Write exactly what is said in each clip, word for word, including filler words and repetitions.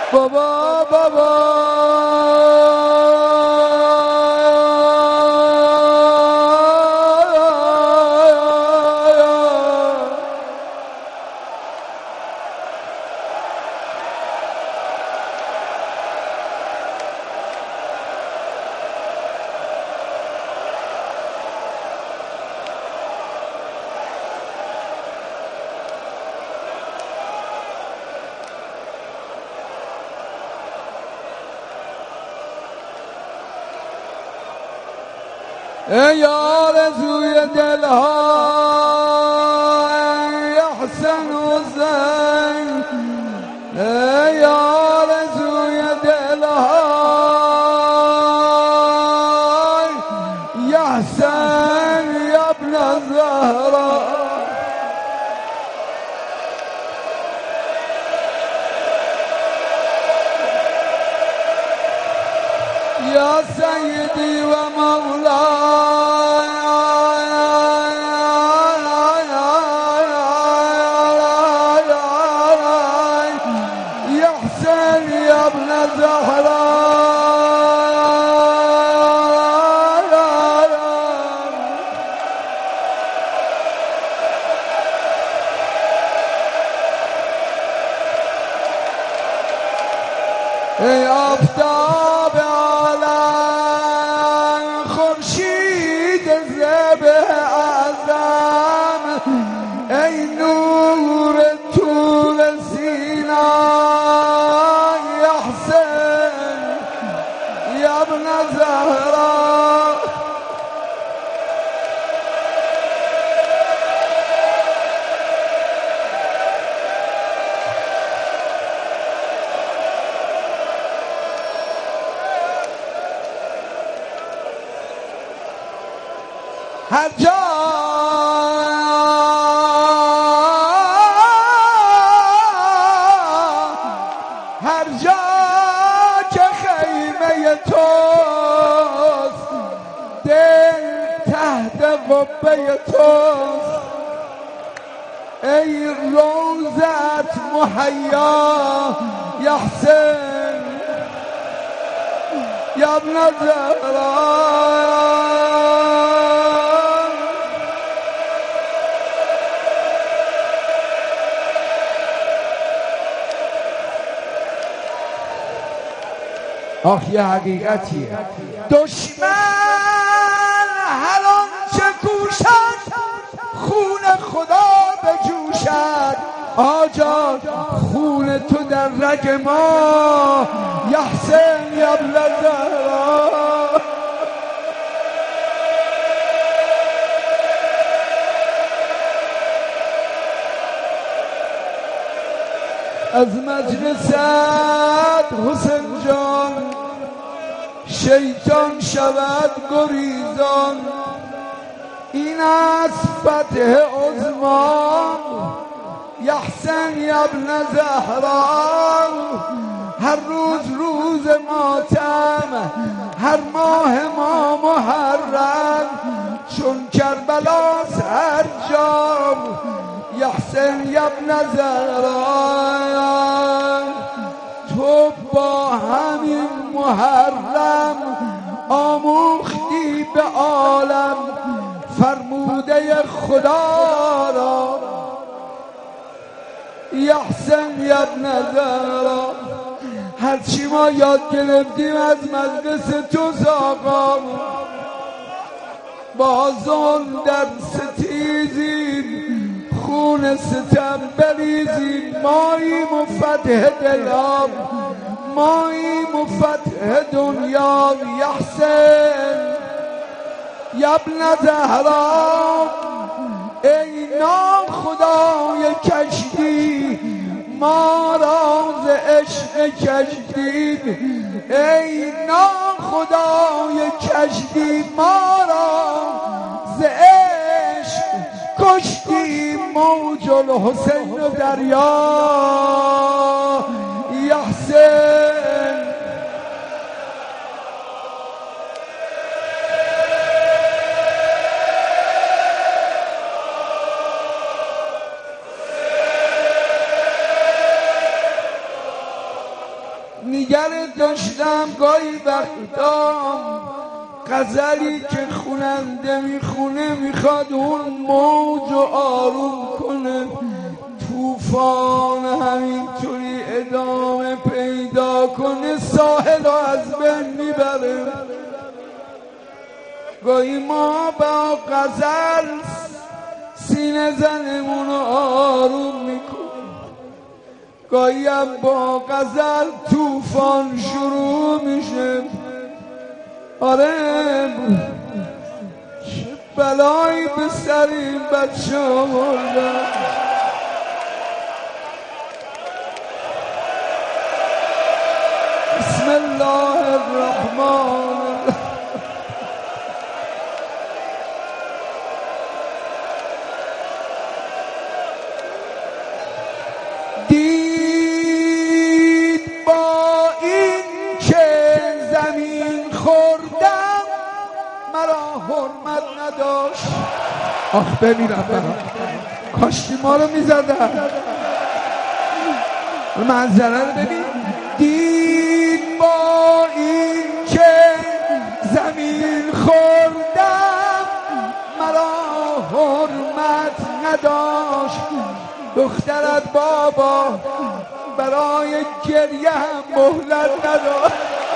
بابا بابا ای آرزوی دلها ای حسن حسین، ای آرزوی دلها یا حسین یا ابن الزهرا. یا سیدی و مولاي يا حسين يا ابن الزهراء. ای آفتاب عالم خورشید ذبح اعظم، ای نور طور سینا یا حسین یا ابن زهرا. هر جا هر جا که خیمه توست، دل تحت قبه توست. ای روضت محیا یا حسین یا ابن زهرا. آخ یه حقیقتیه، دشمن هر آنچه کوشد خون خدا بجوشد. آجا خون تو در رگ ما یا حسین یا ابن زهرا. از مجلست حسین جان شیطان شود گریزان. این است فتح عظما یا حسین یا ابن زهرا. هر روز روز ماتم، هر ماه ما محرم، چون کربلاست هر جام یا حسین یا ابن زهرا. تو با همین محرم آموختی به عالم فرموده خدا را یا حسین یا ابن زهرا. هرچی ما یاد گرفتیم از مجلس تو آقا، بازون در ستیزیم خون ستم بریزیم. ماییم و فتح دلام، ماییم و فتح دنیا یا حسین یا ابن زهرا. ای نام خدای کشتی ما را ز عشق کشتی، ای نام خدای کشتی ما را ز عشق کشتی. موج الحسین و دریا یا حسین. نگرت داشتم گاهی وقتا غزلی که خوننده میخونه میخواد اون موج رو آروم کنه، طوفان همینطوری ادامه پیدا کنه ساحل رو از بین میبره. گاهی ما با غزل سینه زنمون رو آروم میکنه، گاهی هم با غزل طوفان شروع میشه. آره چه بلایی به سر این بچه آوردن. بسم الله الرحمن الرحیم. دید با این که زمین خوردم مرا حرمت نداشت. آخ بمیرم برام، کاشکی ما رو میزدن. منظره رو ببین. دید با این که زمین خوردم مرا حرمت نداشت. دخترت بابا برای گریه هم مهلت نداشت.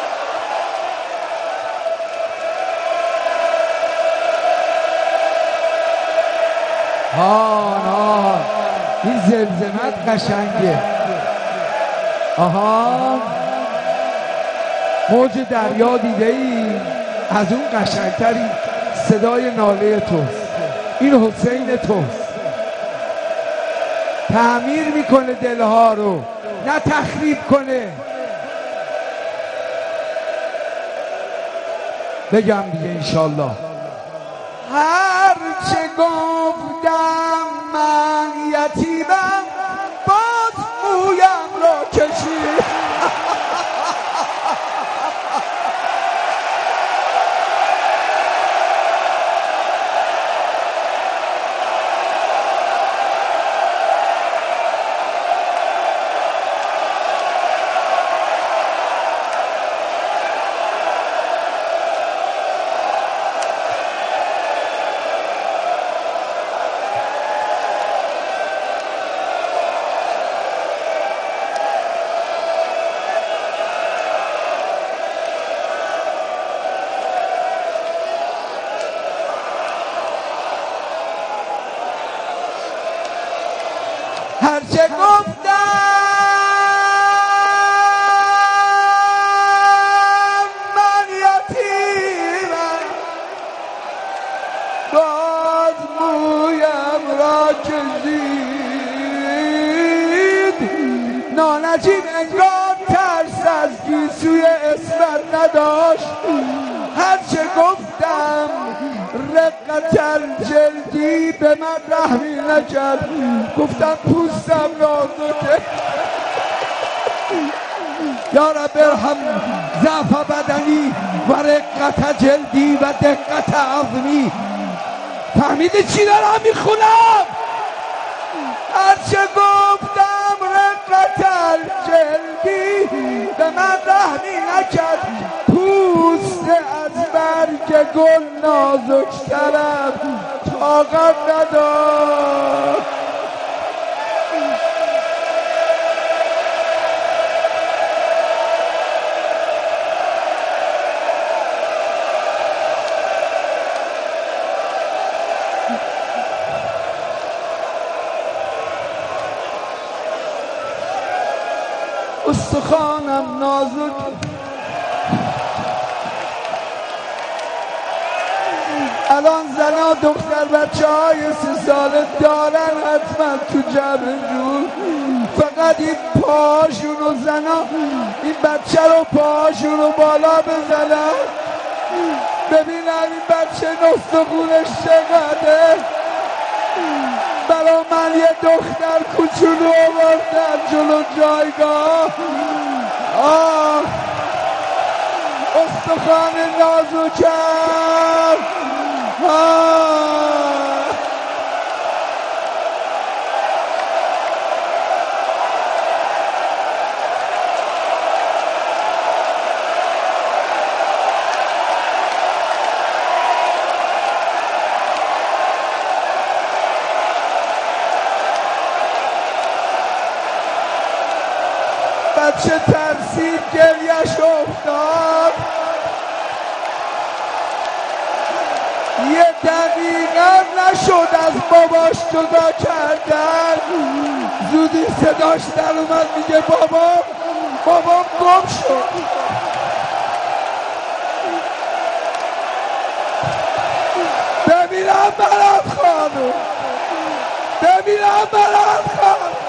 ها ها این زمزمت قشنگه. آها موج دریا دیده ای؟ از اون قشنگتری صدای ناله توست. این حسین توست، تعمیر میکنه دلها رو نه تخریب کنه. بگم دیگه انشالله. هر چه گفتم من یتیمم باز مویم را کشید. هرچه گفتم من یتیمم باز مویم را کشید. نانجیب انگار ترس از گیسوی اسمت نداشت. هرچه گفتم رقت الجلدی به من رحمی نکرد. گفتم پوستم نازکه. یا رب ارحم ضعف بدنی و رقت جلدی و دقت عظمی. فهمیدی چی دارم میخونم؟ هرچه گفتم رقت الجلدی به من رحمی نکرد. پوست از برگ گل نازکترم طاقت نداشت. استخوانم نازک الان زنا دختر بچه های سی ساله دارن حتما تو جبهشون، فقط این پاشون و زنا این بچه رو پاشون رو بالا بزنن ببینن این بچه نستخونش چقدره. برا من یه دختر کوچولو آوردن جلو جایگاه. آه استخوان نازکم. آه بچه ترسید گریش افتاد، یه دقیقه نشد از باباش جدا کردن. زودی صداش در اومد میگه بابا بابام گم شد. بمیرم برات خانم، بمیرم برات خانم.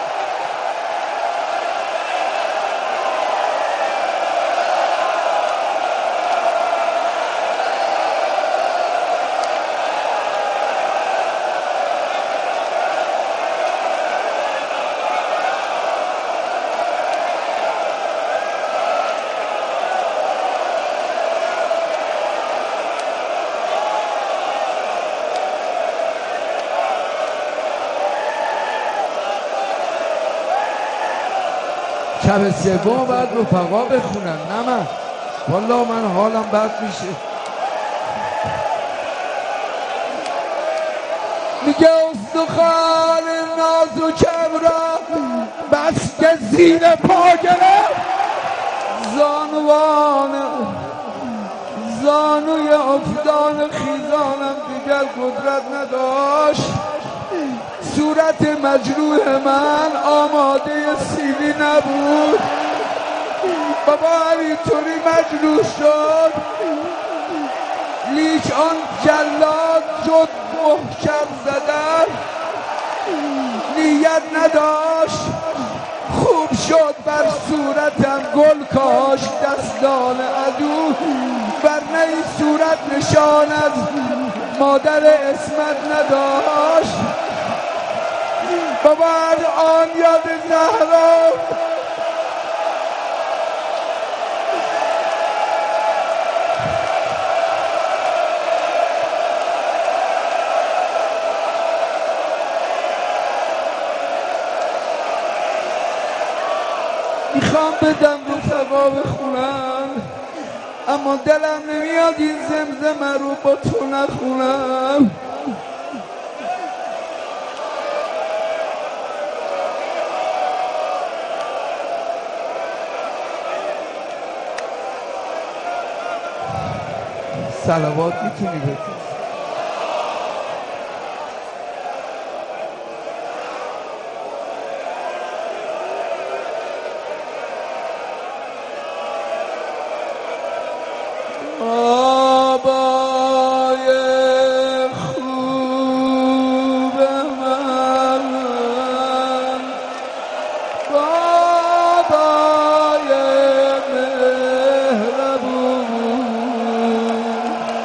شب سوم بعد رفقا بخونن، نه من والله من حالم بد میشه. میگه استخوان نازکم را بس که زیر پا گرفت، زانوان زانوی افتان خیزانم دیگر قدرت نداشت. صورت مجروح من آماده سیلی نبود. بابا همینطوری مجروح شد، لیک آن جلاد شد محکم زدن، نیت نداشت. خوب شد بر صورتم گل کاش دستان عدو، ورنه این صورت نشان از مادر اسمت نداشت. بابا آن یاد زهرا میخوام بدم رفقا بخونن، اما دلم نمیاد این زمزمه رو با تو نخونم. صلوات میتونی بکنی؟ بابای خوب من، بابای مهربون،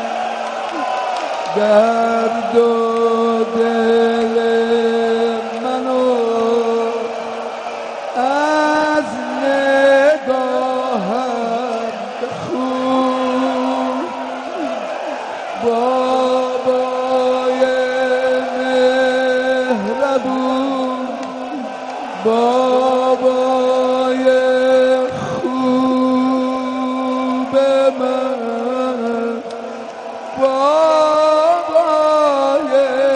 درد و دل منو از نگاهم بخون. بابای مهربون، بابای خوب من، بابای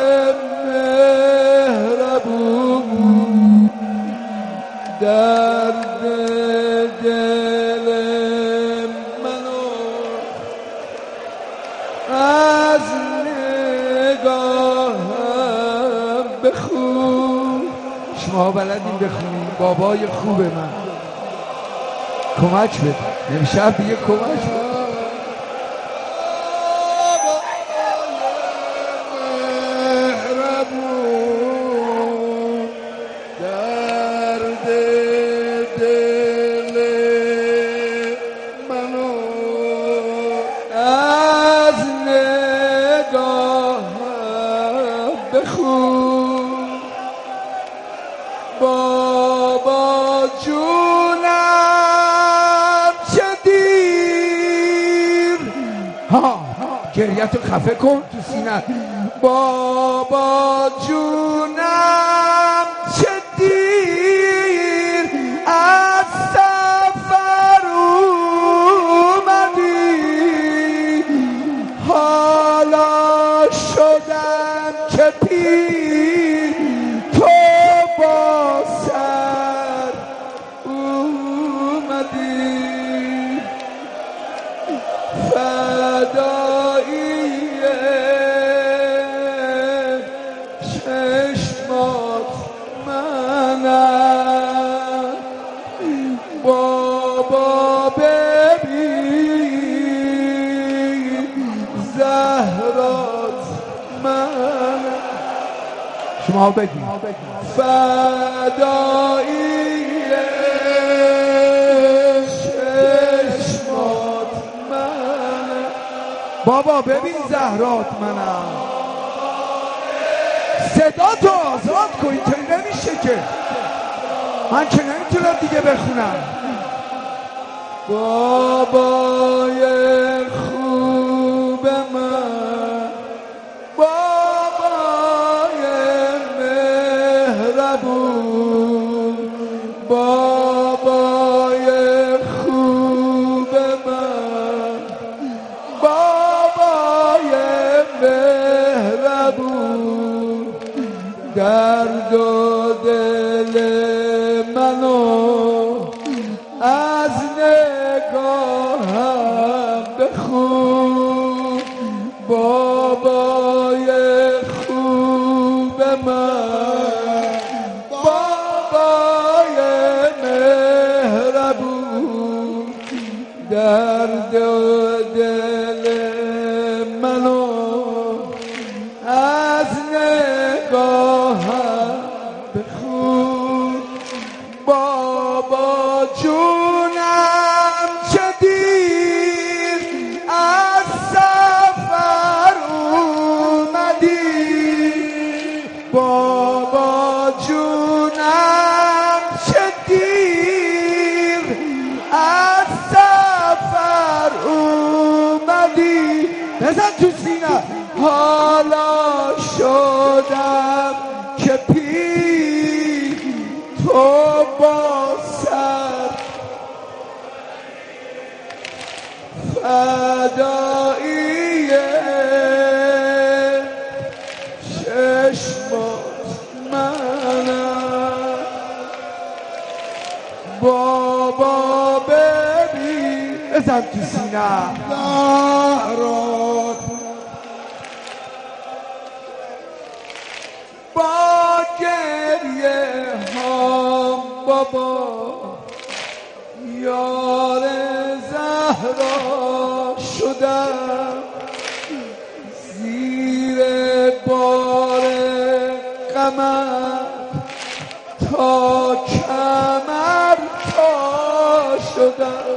مهربون، درد دل منو از نگاهم بخون. شما بلدین بخونین بابای خوب من. کمک بده امشب دیگه کمک بده. بابا جونم چه دیر، ها گریتو خفه کن تو سینه. بابا جونم چه دیر از سفر اومدی، حالا شدم که پیر تو با سر اومدی. اومدی فدایی چشمات منم بابا ببین زهرات منم شما بگید فدایی چشمات منم بابا ببین زهرات منم صدا تو آزاد کن اینطوری نمیشه که من که نمیتونم دیگه بخونم بابای خوب من بابای مهربون بابای خوب من بابای مهربون درد و دل منو از نگاهم بخون بابای خوب من بابای مهربون درد و دل منو از نگاهم بخون بابا جونم چه دیر از سفر اومدی بابا جونم چه دیر از سفر اومدی بزن تو سینه حالا شدم که پیر تو با سر فدایی چشمات منم بابا ببین بزن تو سینه زهرات با گریه هم بابا یار زهرا شدم زیر بار غمت تا کمر تا شدم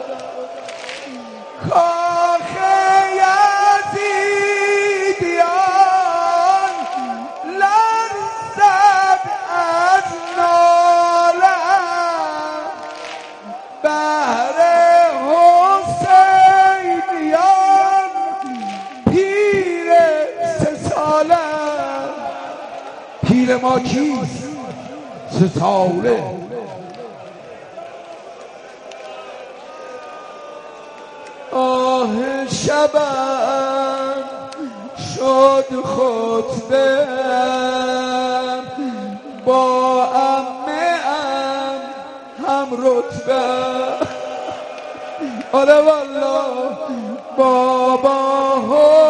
کاخ یزیدیان لرزد از نالم بهر حسینیان پیر سه سالم پیر ما کیست؟ سه ساله آه شبم شد خطبه با عمه ام هم رتبه آره والا بابا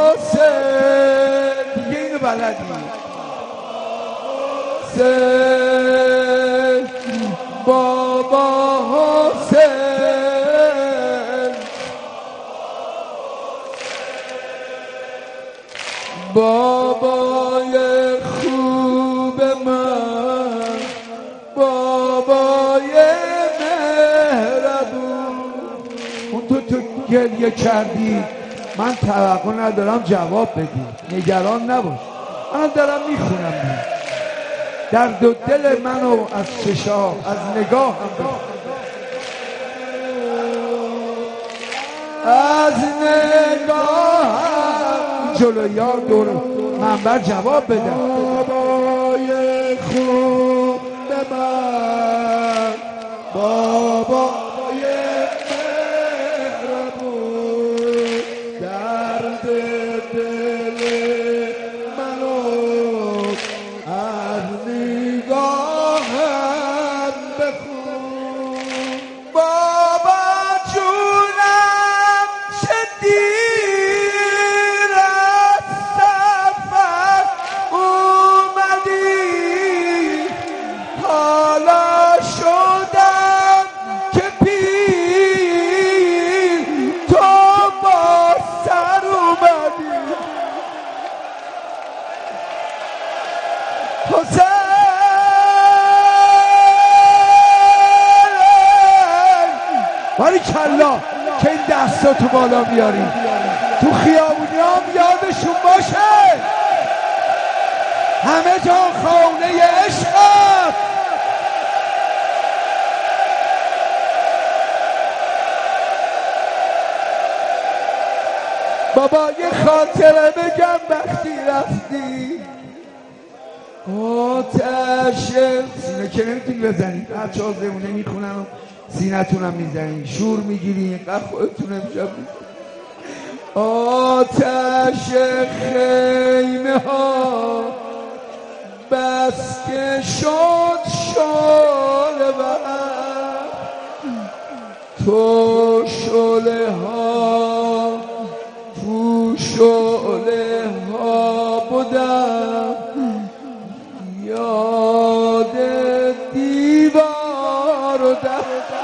حسین دیگه اینو بلدی حسین بابا حسین بابای خوب من بابای مهربون اون تو تو گریه کردی من توقع ندارم جواب بدی نگران نباش من دارم میخونم در دو دل منو از چشام از نگاه هم از نگاه جلو یار دور منبر جواب بده بابای خوب به من بابای مهربون درد دل منو از نگاهم بخون بابا باری کلا که این دستا تو بالا بیاری تو خیابونی هم یادشون باشه همه جا خانه عشقت. بابا یه خاطره بگم وقتی رفتی آتش سینه که نمیتونی بزنید بچه ها زمونه میخونن سینتون هم میزنید شور میگیری اینقدر خودتون امشب آتش خیمه ها بس که شد شعله بر تو شعله ها تو شعله ها بودم یاد دیوار و در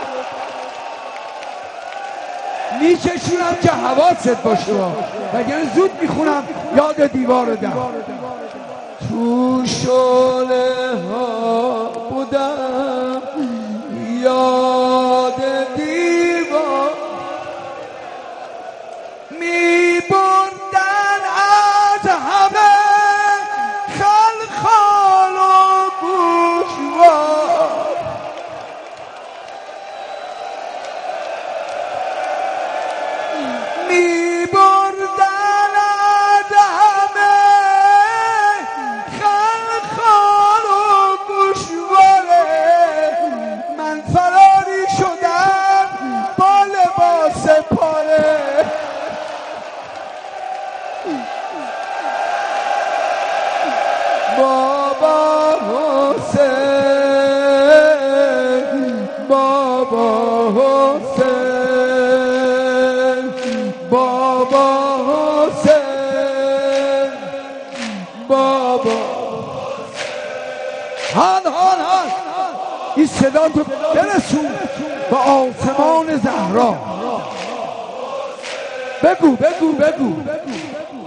میکشونم که حواست باشه وگرنه زود میخونم یاد دیوار و در تو شعله ها بودم یاد دیوار می بردن از همه خلخال و گوشوار می بردن از همه خلخال و گوشواره من فراری شدم با لباس پاره بابا حسین بابا حسین بابا حسین بابا هان هان هان این صدا تو برسون به آسمان زهرا بگو بگو بگو